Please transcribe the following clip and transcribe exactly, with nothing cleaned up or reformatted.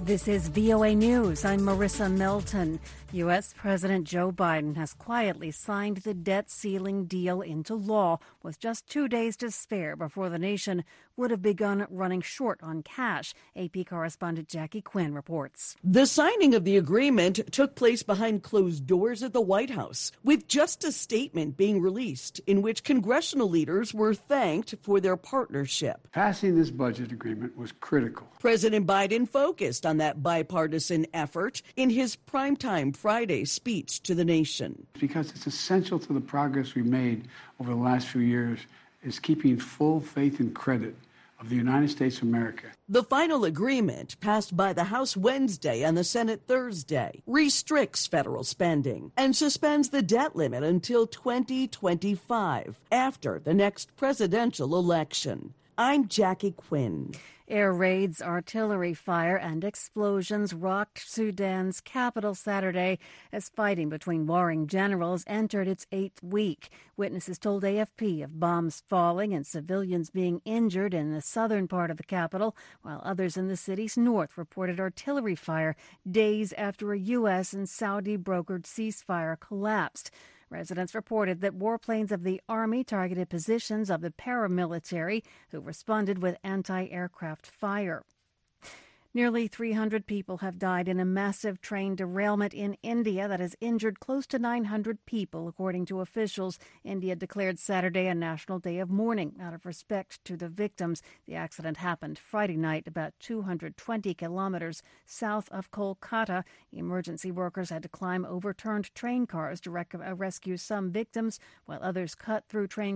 This is V O A News. I'm Marissa Melton. U S. President Joe Biden has quietly signed the debt ceiling deal into law with just two days to spare before the nation would have begun running short on cash. A P correspondent Jackie Quinn reports. The signing of the agreement took place behind closed doors at the White House, with just a statement being released in which congressional leaders were thanked for their partnership. Passing this budget agreement was critical. President Biden focused on that bipartisan effort in his primetime Friday speech to the nation. Because it's essential to the progress we made over the last few years is keeping full faith and credit of the United States of America. The final agreement, passed by the House Wednesday and the Senate Thursday, restricts federal spending and suspends the debt limit until twenty twenty-five, after the next presidential election. I'm Jackie Quinn. Air raids, artillery fire, and explosions rocked Sudan's capital Saturday as fighting between warring generals entered its eighth week. Witnesses told A F P of bombs falling and civilians being injured in the southern part of the capital, while others in the city's north reported artillery fire days after a U S and Saudi-brokered ceasefire collapsed. Residents reported that warplanes of the Army targeted positions of the paramilitary, who responded with anti-aircraft fire. Nearly three hundred people have died in a massive train derailment in India that has injured close to nine hundred people, according to officials. India declared Saturday a national day of mourning out of respect to the victims. The accident happened Friday night about two hundred twenty kilometers south of Kolkata. Emergency workers had to climb overturned train cars to rec- uh, rescue some victims, while others cut through train